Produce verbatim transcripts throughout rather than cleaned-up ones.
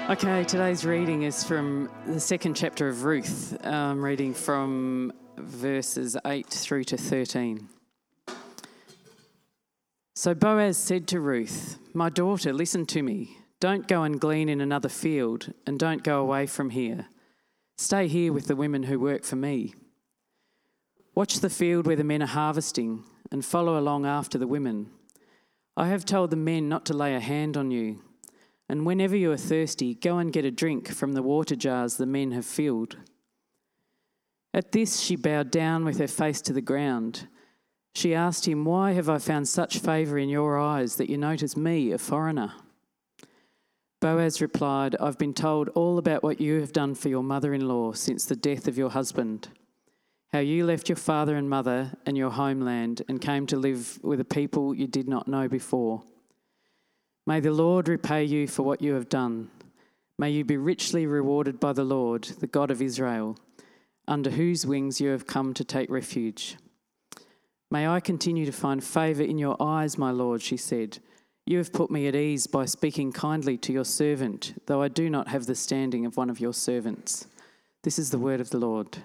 Okay, today's reading is from the second chapter of Ruth, um, reading from verses eight through to thirteen. So Boaz said to Ruth, "My daughter, listen to me. Don't go and glean in another field, and don't go away from here. Stay here with the women who work for me. Watch the field where the men are harvesting, and follow along after the women. I have told the men not to lay a hand on you. And whenever you are thirsty, go and get a drink from the water jars the men have filled." At this she bowed down with her face to the ground. She asked him, "Why have I found such favour in your eyes that you notice me, a foreigner?" Boaz replied, "I've been told all about what you have done for your mother-in-law since the death of your husband, how you left your father and mother and your homeland and came to live with a people you did not know before. May the Lord repay you for what you have done. May you be richly rewarded by the Lord, the God of Israel, under whose wings you have come to take refuge. May I continue to find favour in your eyes, my Lord," she said. "You have put me at ease by speaking kindly to your servant, though I do not have the standing of one of your servants." This is the word of the Lord.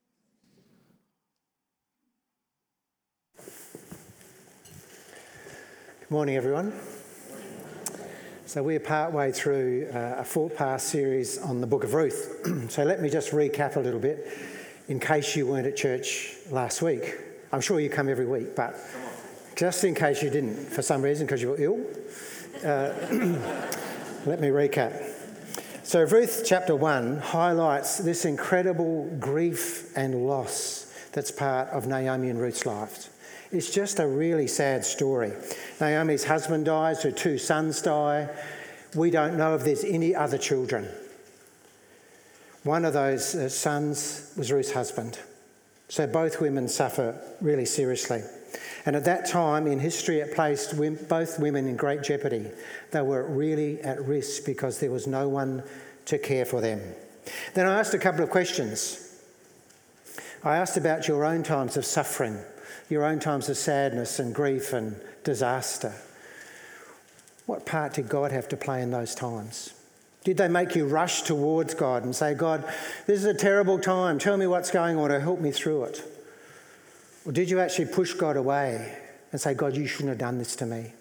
Good morning, everyone. So we're partway through uh, a four-part series on the book of Ruth. So let me just recap a little bit in case you weren't at church last week. I'm sure you come every week, but just in case you didn't for some reason because you were ill, uh, let me recap. So Ruth chapter one highlights this incredible grief and loss that's part of Naomi and Ruth's lives. It's just a really sad story. Naomi's husband dies, her two sons die. We don't know if there's any other children. One of those uh, sons was Ruth's husband. So both women suffer really seriously. And at that time in history, it placed both women in great jeopardy. They were really at risk because there was no one to care for them. Then I asked a couple of questions. I asked about your own times of suffering, your own times of sadness and grief and disaster. What part did God have to play in those times? Did they make you rush towards God and say, "God, this is a terrible time. Tell me what's going on or help me through it"? Or did you actually push God away and say, "God, you shouldn't have done this to me"?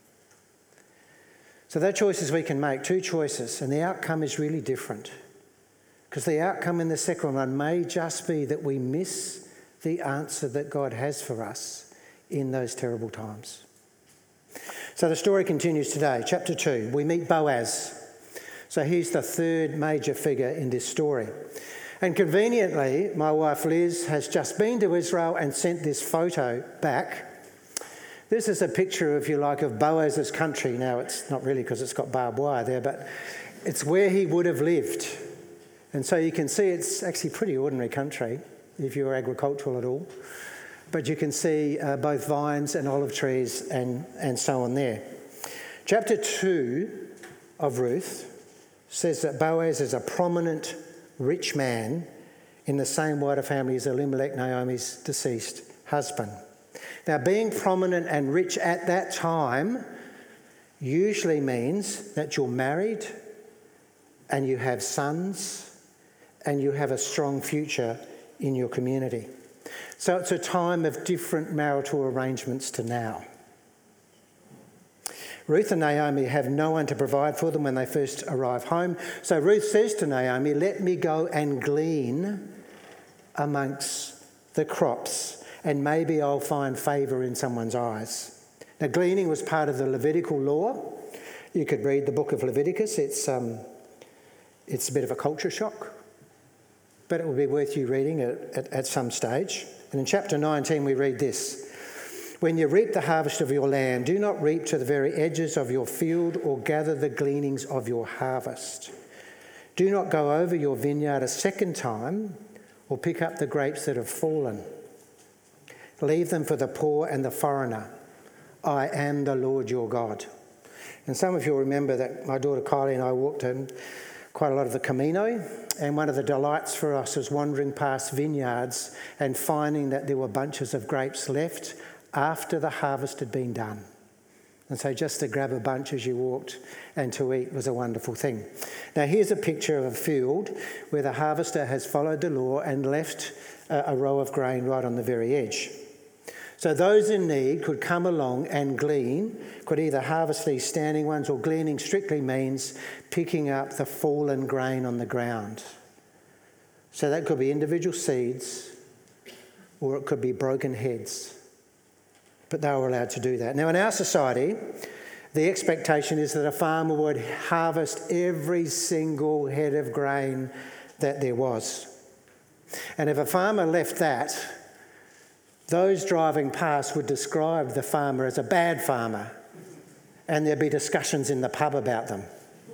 So there are choices we can make, two choices, and the outcome is really different. Because the outcome in the second one may just be that we miss the answer that God has for us in those terrible times. So the story continues today. Chapter two, we meet Boaz. So he's the third major figure in this story. And conveniently, my wife Liz has just been to Israel and sent this photo back. This is a picture, if you like, of Boaz's country. Now, it's not really because it's got barbed wire there, but it's where he would have lived. And so you can see it's actually pretty ordinary country, if you're agricultural at all. But you can see uh, both vines and olive trees and, and so on there. Chapter two of Ruth says that Boaz is a prominent, rich man in the same wider family as Elimelech, Naomi's deceased husband. Now, being prominent and rich at that time usually means that you're married and you have sons and you have a strong future in your community. So it's a time of different marital arrangements to now. Ruth and Naomi have no one to provide for them when they first arrive home. So Ruth says to Naomi, "Let me go and glean amongst the crops, and maybe I'll find favour in someone's eyes." Now, gleaning was part of the Levitical law. You could read the book of Leviticus. It's, um, it's a bit of a culture shock, but it will be worth you reading it at, at some stage. And in chapter nineteen we read this: "When you reap the harvest of your land, do not reap to the very edges of your field or gather the gleanings of your harvest. Do not go over your vineyard a second time or pick up the grapes that have fallen. Leave them for the poor and the foreigner. I am the Lord your God." And some of you will remember that my daughter Kylie and I walked in quite a lot of the Camino, and one of the delights for us was wandering past vineyards and finding that there were bunches of grapes left after the harvest had been done. And so just to grab a bunch as you walked and to eat was a wonderful thing. Now here's a picture of a field where the harvester has followed the law and left a, a row of grain right on the very edge. So those in need could come along and glean, could either harvest these standing ones, or gleaning strictly means picking up the fallen grain on the ground. So that could be individual seeds or it could be broken heads. But they were allowed to do that. Now in our society, the expectation is that a farmer would harvest every single head of grain that there was. And if a farmer left that, those driving past would describe the farmer as a bad farmer, and there'd be discussions in the pub about them.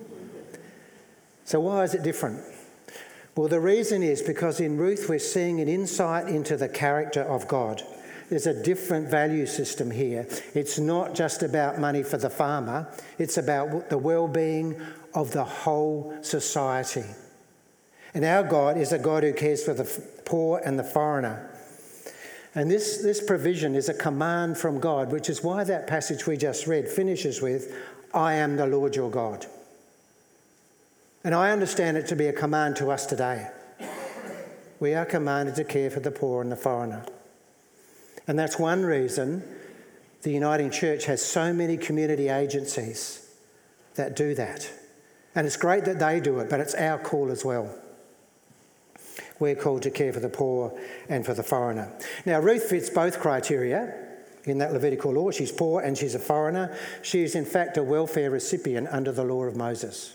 So why is it different? Well, the reason is because in Ruth we're seeing an insight into the character of God. There's a different value system here. It's not just about money for the farmer, it's about the well-being of the whole society. And our God is a God who cares for the poor and the foreigner. And this, this provision is a command from God, which is why that passage we just read finishes with, I am the Lord your God. And I understand it to be a command to us today. We are commanded to care for the poor and the foreigner. And that's one reason the Uniting Church has so many community agencies that do that. And it's great that they do it, but it's our call as well. We're called to care for the poor and for the foreigner. Now, Ruth fits both criteria in that Levitical law. She's poor and she's a foreigner. She is, in fact, a welfare recipient under the law of Moses.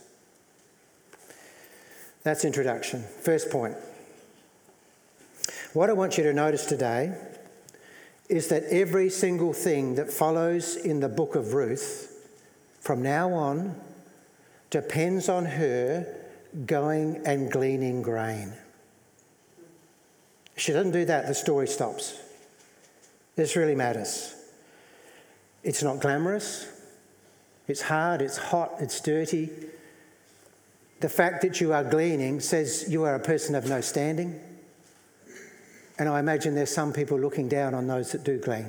That's introduction. First point. What I want you to notice today is that every single thing that follows in the book of Ruth from now on depends on her going and gleaning grain. If she doesn't do that, the story stops. This really matters. It's not glamorous. It's hard, it's hot, it's dirty. The fact that you are gleaning says you are a person of no standing. And I imagine there's some people looking down on those that do glean.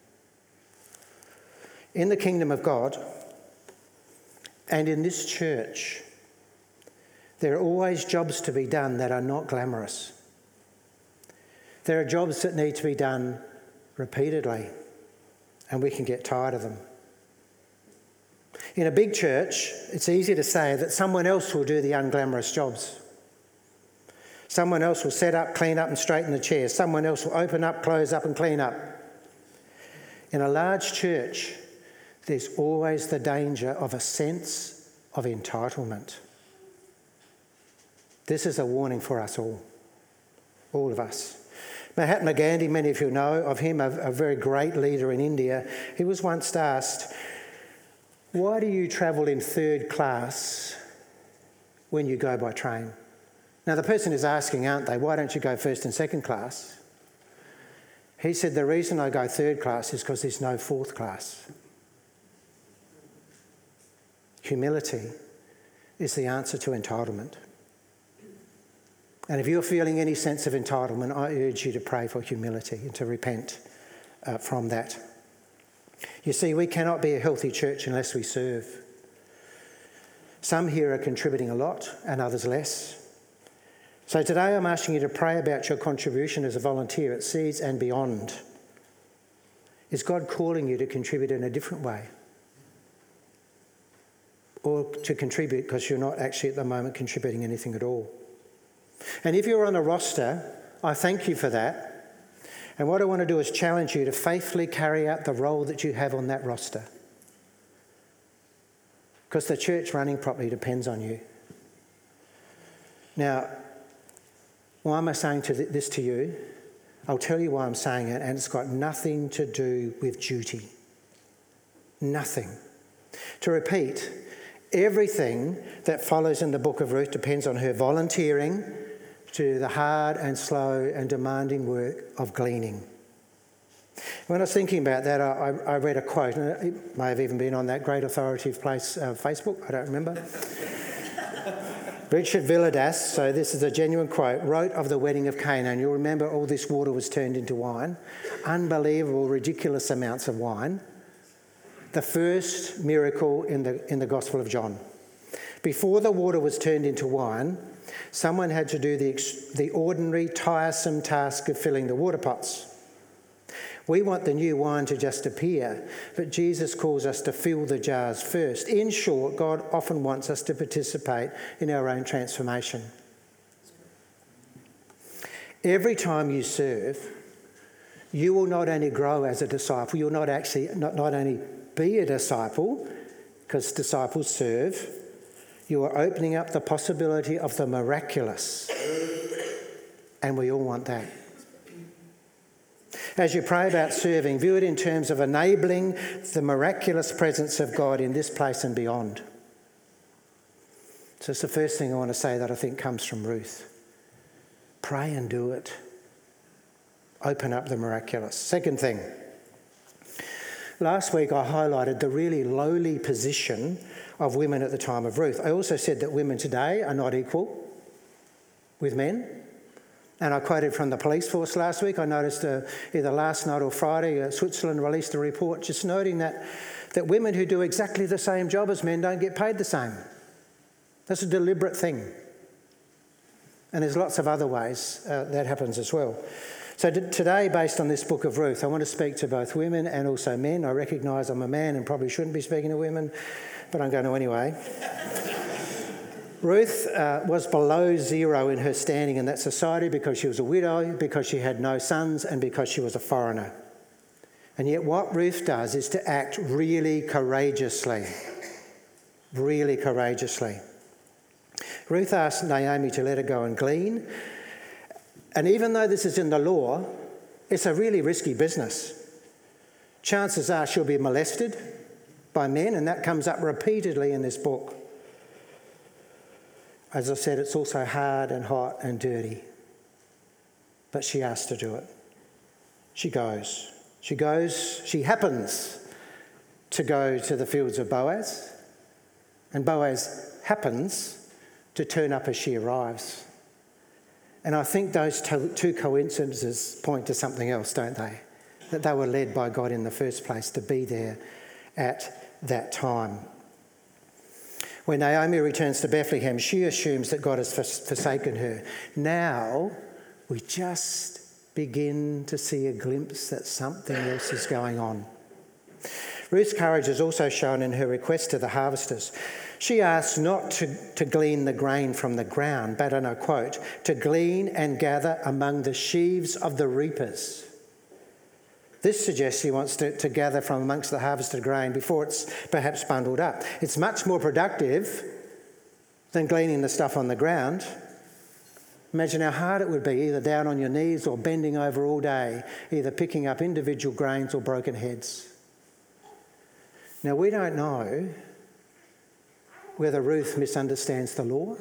In the kingdom of God and in this church, there are always jobs to be done that are not glamorous. There are jobs that need to be done repeatedly, and we can get tired of them. In a big church, it's easy to say that someone else will do the unglamorous jobs. Someone else will set up, clean up and straighten the chairs. Someone else will open up, close up and clean up. In a large church, there's always the danger of a sense of entitlement. This is a warning for us all, all of us. Mahatma Gandhi, many of you know of him, a, a very great leader in India. He was once asked, why do you travel in third class when you go by train? Now, the person is asking, aren't they, why don't you go first and second class? He said, the reason I go third class is because there's no fourth class. Humility is the answer to entitlement. And if you're feeling any sense of entitlement, I urge you to pray for humility and to repent uh, from that. You see, we cannot be a healthy church unless we serve. Some here are contributing a lot and others less. So today I'm asking you to pray about your contribution as a volunteer at Seeds and Beyond. Is God calling you to contribute in a different way? Or to contribute because you're not actually at the moment contributing anything at all? And if you're on a roster, I thank you for that. And what I want to do is challenge you to faithfully carry out the role that you have on that roster. Because the church running properly depends on you. Now, why am I saying to th- this to you? I'll tell you why I'm saying it, and it's got nothing to do with duty. Nothing. To repeat, everything that follows in the book of Ruth depends on her volunteering to the hard and slow and demanding work of gleaning. When I was thinking about that, I, I read a quote, and it may have even been on that great authoritative place, uh, Facebook, I don't remember. Richard Villidas, so this is a genuine quote, wrote of the wedding of Cana, and you'll remember all this water was turned into wine, unbelievable, ridiculous amounts of wine. the first miracle in the, in the Gospel of John. Before the water was turned into wine, someone had to do the, the ordinary, tiresome task of filling the water pots. We want the new wine to just appear, but Jesus calls us to fill the jars first. In short, God often wants us to participate in our own transformation. Every time you serve, you will not only grow as a disciple, you'll not actually not, not only be a disciple, because disciples serve, you are opening up the possibility of the miraculous. And we all want that. As you pray about serving, view it in terms of enabling the miraculous presence of God in this place and beyond. So it's the first thing I want to say that I think comes from Ruth. Pray and do it. Open up the miraculous. Second thing. Last week I highlighted the really lowly position of women at the time of Ruth. I also said that women today are not equal with men. And I quoted from the police force last week. I noticed uh, either last night or Friday, uh, Switzerland released a report just noting that, that women who do exactly the same job as men don't get paid the same. That's a deliberate thing. And there's lots of other ways uh, that happens as well. So t- today, based on this book of Ruth, I want to speak to both women and also men. I recognise I'm a man and probably shouldn't be speaking to women, but I'm going to anyway. Ruth uh, was below zero in her standing in that society because she was a widow, because she had no sons, and because she was a foreigner. And yet what Ruth does is to act really courageously. Really courageously. Ruth asked Naomi to let her go and glean. And even though this is in the law, it's a really risky business. Chances are she'll be molested by men, and that comes up repeatedly in this book. As I said, it's also hard and hot and dirty. But she asked to do it. She goes. She goes, she happens to go to the fields of Boaz. And Boaz happens to turn up as she arrives. And I think those two coincidences point to something else, don't they? That they were led by God in the first place to be there at that time. When Naomi returns to Bethlehem, she assumes that God has forsaken her. Now, we just begin to see a glimpse that something else is going on. Ruth's courage is also shown in her request to the harvesters. She asks not to, to glean the grain from the ground, but, and I quote, to glean and gather among the sheaves of the reapers. This suggests she wants to, to gather from amongst the harvested grain before it's perhaps bundled up. It's much more productive than gleaning the stuff on the ground. Imagine how hard it would be, either down on your knees or bending over all day, either picking up individual grains or broken heads. Now, we don't know whether Ruth misunderstands the law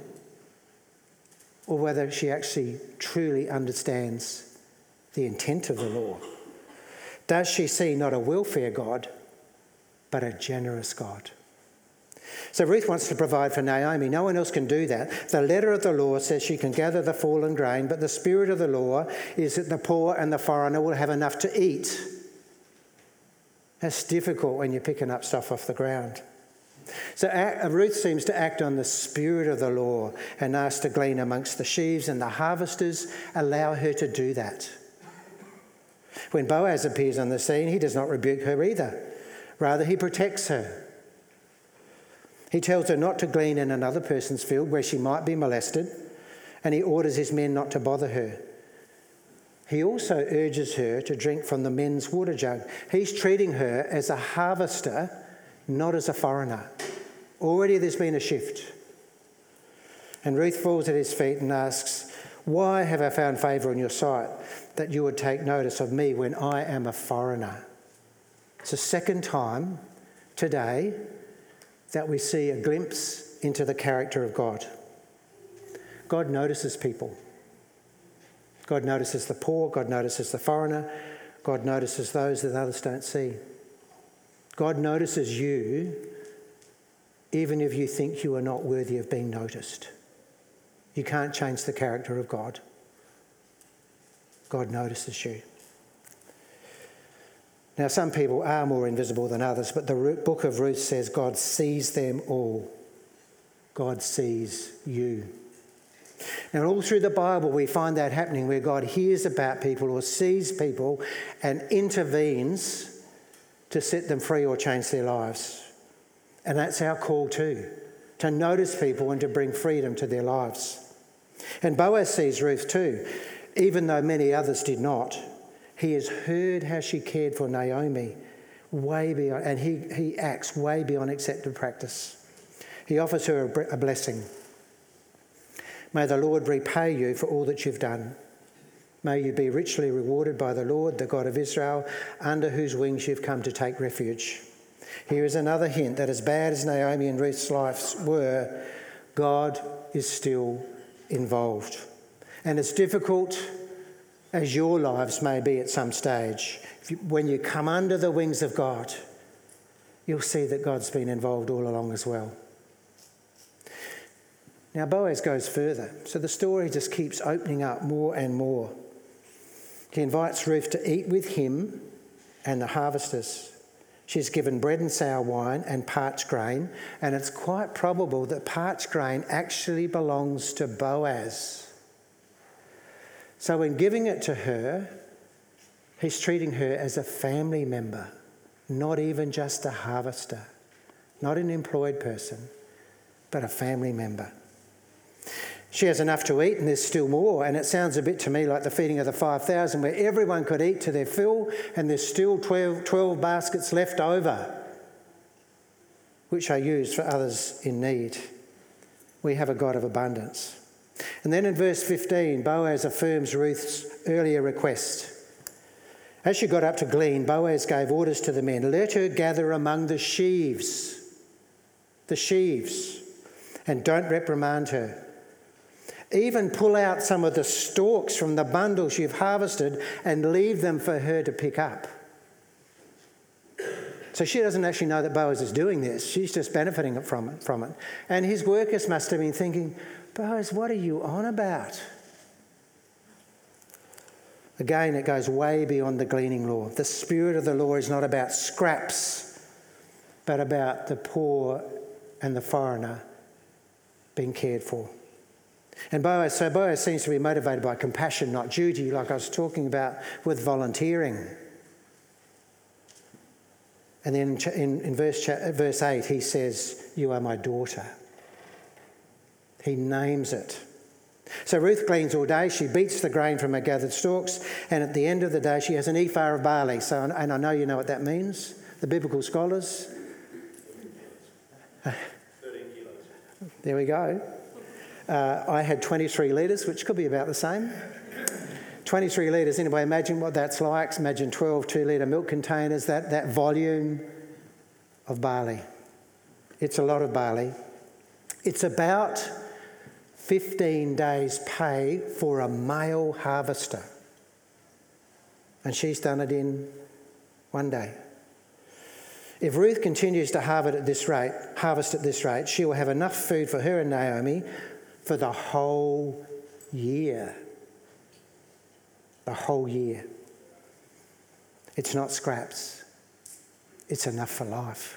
or whether she actually truly understands the intent of the law. Does she see not a welfare God, but a generous God? So Ruth wants to provide for Naomi. No one else can do that. The letter of the law says she can gather the fallen grain, but the spirit of the law is that the poor and the foreigner will have enough to eat. That's difficult when you're picking up stuff off the ground. So Ruth seems to act on the spirit of the law and asks to glean amongst the sheaves, and the harvesters allow her to do that. When Boaz appears on the scene, he does not rebuke her either. Rather, he protects her. He tells her not to glean in another person's field where she might be molested, and he orders his men not to bother her. He also urges her to drink from the men's water jug. He's treating her as a harvester, not as a foreigner. Already there's been a shift. And Ruth falls at his feet and asks, "Why have I found favour in your sight, that you would take notice of me when I am a foreigner?" It's the second time today that we see a glimpse into the character of God. God notices people. God notices the poor. God notices the foreigner. God notices those that others don't see. God notices you even if you think you are not worthy of being noticed. You can't change the character of God. God notices you. Now, some people are more invisible than others, but the book of Ruth says God sees them all. God sees you. Now, all through the Bible, we find that happening where God hears about people or sees people and intervenes to set them free or change their lives. And that's our call too, to notice people and to bring freedom to their lives. And Boaz sees Ruth too, even though many others did not. He has heard how she cared for Naomi, way beyond, and he, he acts way beyond accepted practice. He offers her a, a blessing. May the Lord repay you for all that you've done. May you be richly rewarded by the Lord, the God of Israel, under whose wings you've come to take refuge. Here is another hint that as bad as Naomi and Ruth's lives were, God is still involved. And as difficult as your lives may be at some stage, if you, when you come under the wings of God, you'll see that God's been involved all along as well. Now, Boaz goes further. So the story just keeps opening up more and more. He invites Ruth to eat with him and the harvesters. She's given bread and sour wine and parched grain, and it's quite probable that parched grain actually belongs to Boaz. So in giving it to her, he's treating her as a family member, not even just a harvester, not an employed person, but a family member. She has enough to eat and there's still more, and it sounds a bit to me like the feeding of the five thousand where everyone could eat to their fill and there's still twelve, twelve baskets left over, which are used for others in need. We have a God of abundance. And then in verse fifteen, Boaz affirms Ruth's earlier request. As she got up to glean, Boaz gave orders to the men, let her gather among the sheaves, the sheaves, and don't reprimand her. Even pull out some of the stalks from the bundles you've harvested and leave them for her to pick up. So she doesn't actually know that Boaz is doing this. She's just benefiting from it. From it. And his workers must have been thinking, Boaz, what are you on about? Again, it goes way beyond the gleaning law. The spirit of the law is not about scraps, but about the poor and the foreigner being cared for. And Boaz, so Boaz seems to be motivated by compassion, not duty, like I was talking about with volunteering. And then in, in verse, verse eight, he says, you are my daughter. He names it. So Ruth gleans all day. She beats the grain from her gathered stalks. And at the end of the day, she has an ephah of barley. So, and I know you know what that means, the biblical scholars. thirteen kilos. There we go. Uh, I had twenty-three litres, which could be about the same. twenty-three litres. Anyway, imagine what that's like. Imagine twelve two-litre milk containers, that, that volume of barley. It's a lot of barley. It's about fifteen days' pay for a male harvester. And she's done it in one day. If Ruth continues to harvest at this rate, harvest at this rate, she will have enough food for her and Naomi for the whole year. The whole year. It's not scraps. It's enough for life.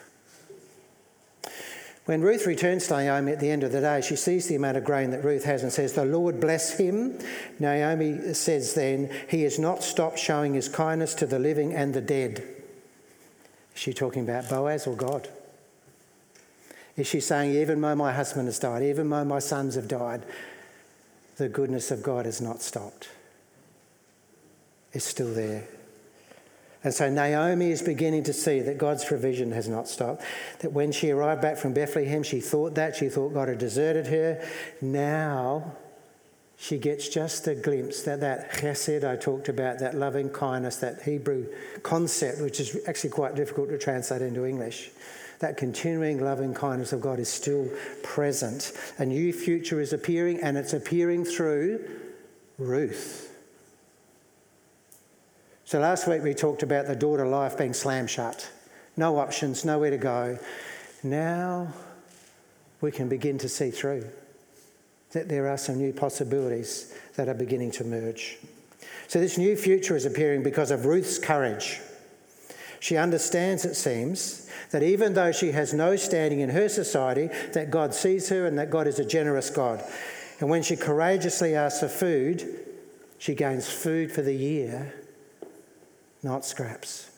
When Ruth returns to Naomi at the end of the day, she sees the amount of grain that Ruth has and says, the Lord bless him. Naomi says then, he has not stopped showing his kindness to the living and the dead. Is she talking about Boaz or God? Is she saying, even though my husband has died, even though my sons have died, the goodness of God has not stopped? It's still there. And so Naomi is beginning to see that God's provision has not stopped. That when she arrived back from Bethlehem, she thought that. She thought God had deserted her. Now she gets just a glimpse that that chesed I talked about, that loving kindness, that Hebrew concept, which is actually quite difficult to translate into English. That continuing loving kindness of God is still present. A new future is appearing, and it's appearing through Ruth. So last week we talked about the daughter life being slam shut. No options, nowhere to go. Now we can begin to see through that there are some new possibilities that are beginning to emerge. So this new future is appearing because of Ruth's courage. She understands, it seems, that even though she has no standing in her society, that God sees her and that God is a generous God. And when she courageously asks for food, she gains food for the year, not scraps.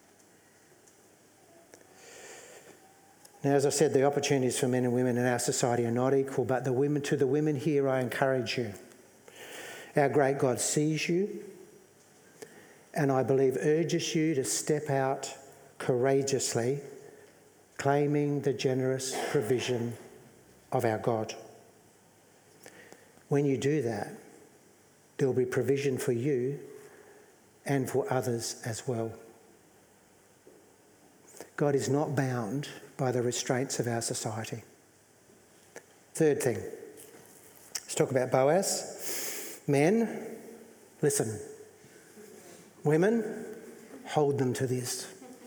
Now, as I said, the opportunities for men and women in our society are not equal, but the women, to the women here, I encourage you. Our great God sees you, and I believe urges you to step out courageously, claiming the generous provision of our God. When you do that, there will be provision for you and for others as well. God is not bound by the restraints of our society. Third thing, let's talk about Boaz. Men, listen. Women, hold them to this.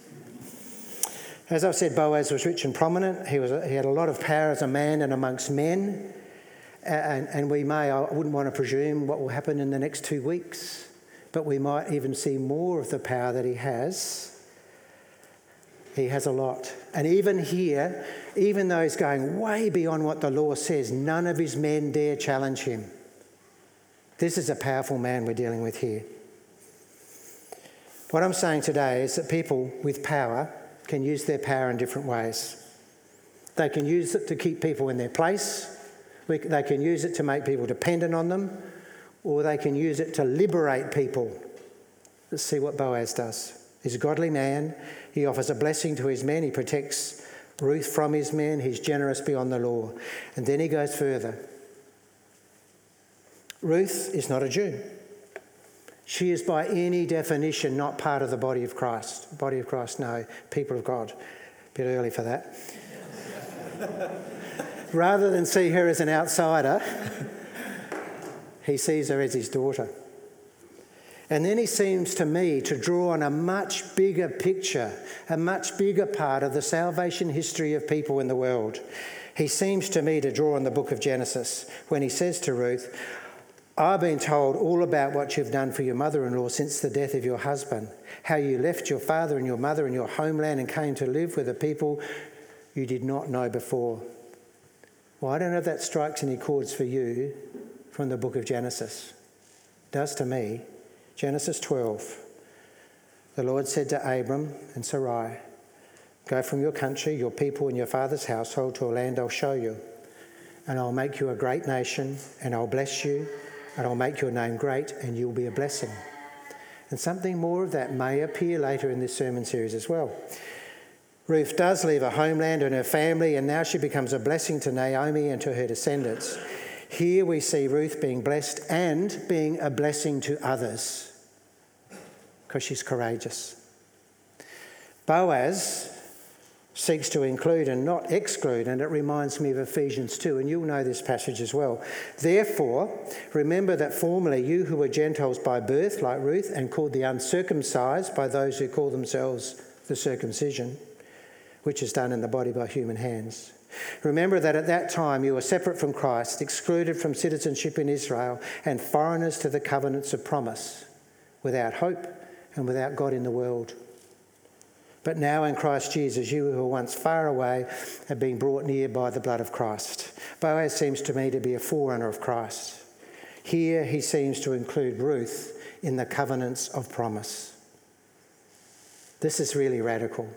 As I've said, Boaz was rich and prominent. He was he had a lot of power as a man and amongst men. And, and we may, I wouldn't want to presume what will happen in the next two weeks, but we might even see more of the power that he has. He has a lot. And even here, even though he's going way beyond what the law says, none of his men dare challenge him. This is a powerful man we're dealing with here. What I'm saying today is that people with power can use their power in different ways. They can use it to keep people in their place. They can use it to make people dependent on them, or they can use it to liberate people. Let's see what Boaz does. He's a godly man. He offers a blessing to his men. He protects Ruth from his men. He's generous beyond the law. And then he goes further. Ruth is not a Jew. She is by any definition not part of the body of Christ. Body of Christ, no. People of God. A bit early for that. Rather than see her as an outsider, he sees her as his daughter. And then he seems to me to draw on a much bigger picture, a much bigger part of the salvation history of people in the world. He seems to me to draw on the book of Genesis when he says to Ruth, I've been told all about what you've done for your mother-in-law since the death of your husband, how you left your father and your mother and your homeland and came to live with a people you did not know before. Well, I don't know if that strikes any chords for you from the book of Genesis. It does to me. Genesis twelve. The Lord said to Abram and Sarai, go from your country, your people and your father's household to a land I'll show you. And I'll make you a great nation, and I'll bless you, and I'll make your name great, and you'll be a blessing. And something more of that may appear later in this sermon series as well. Ruth does leave her homeland and her family, and now she becomes a blessing to Naomi and to her descendants. Here we see Ruth being blessed and being a blessing to others because she's courageous. Boaz seeks to include and not exclude, and it reminds me of Ephesians two, and you'll know this passage as well. Therefore, remember that formerly you who were Gentiles by birth, like Ruth, and called the uncircumcised by those who call themselves the circumcision, which is done in the body by human hands. Remember that at that time you were separate from Christ, excluded from citizenship in Israel, and foreigners to the covenants of promise, without hope and without God in the world. But now in Christ Jesus, you who were once far away have been brought near by the blood of Christ. Boaz seems to me to be a forerunner of Christ. Here he seems to include Ruth in the covenants of promise. This is really radical.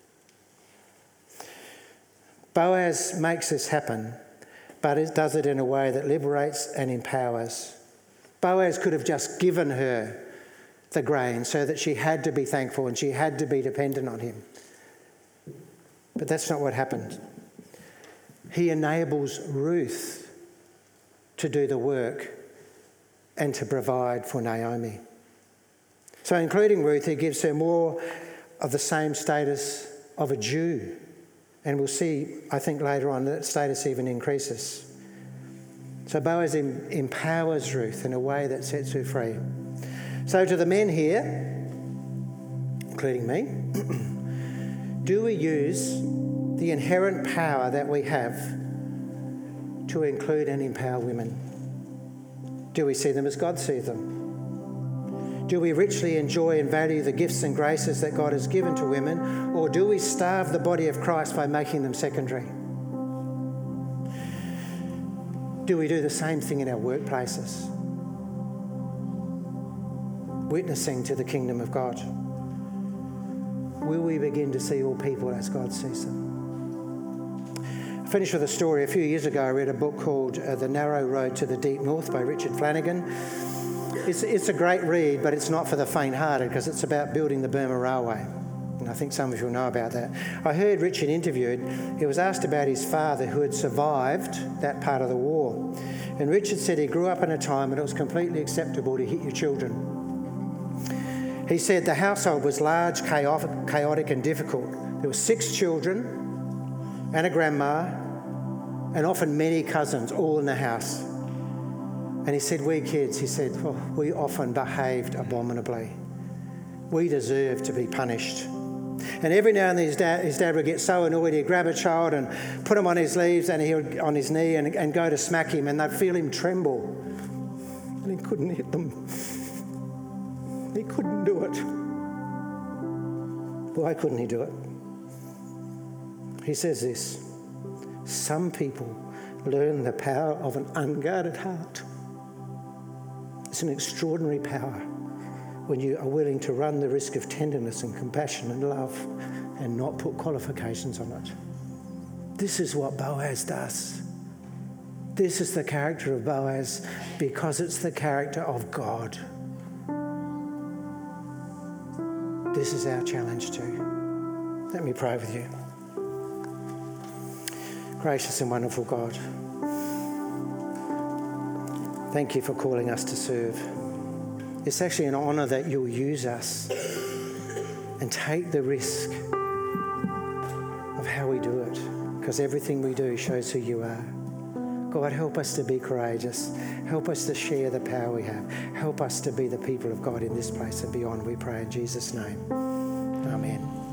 Boaz makes this happen, but it does it in a way that liberates and empowers. Boaz could have just given her the grain so that she had to be thankful and she had to be dependent on him. But that's not what happened. He enables Ruth to do the work and to provide for Naomi. So including Ruth, he gives her more of the same status of a Jew. And we'll see, I think later on, that status even increases. So Boaz em- empowers Ruth in a way that sets her free. So to the men here, including me, do we use the inherent power that we have to include and empower women? Do we see them as God sees them? Do we richly enjoy and value the gifts and graces that God has given to women, or do we starve the body of Christ by making them secondary? Do we do the same thing in our workplaces? Witnessing to the kingdom of God. Will we begin to see all people as God sees them? I'll finish with a story. A few years ago, I read a book called uh, The Narrow Road to the Deep North by Richard Flanagan. It's, it's a great read, but it's not for the faint-hearted because it's about building the Burma Railway. And I think some of you will know about that. I heard Richard interviewed. He was asked about his father who had survived that part of the war. And Richard said he grew up in a time when it was completely acceptable to hit your children. He said the household was large, chaotic, chaotic and difficult. There were six children and a grandma and often many cousins all in the house. And he said, we kids, he said, oh, we often behaved abominably. We deserved to be punished. And every now and then his dad, his dad would get so annoyed, he'd grab a child and put him on his leaves and he would on his knee and, and go to smack him, and they'd feel him tremble. And he couldn't hit them. He couldn't do it. Why couldn't he do it? He says this: some people learn the power of an unguarded heart. It's an extraordinary power when you are willing to run the risk of tenderness and compassion and love and not put qualifications on it. This is what Boaz does. This is the character of Boaz because it's the character of God. This is our challenge too. Let me pray with you. Gracious and wonderful God, thank you for calling us to serve. It's actually an honour that you'll use us and take the risk of how we do it, because everything we do shows who you are. God, help us to be courageous. Help us to share the power we have. Help us to be the people of God in this place and beyond, we pray in Jesus' name. Amen.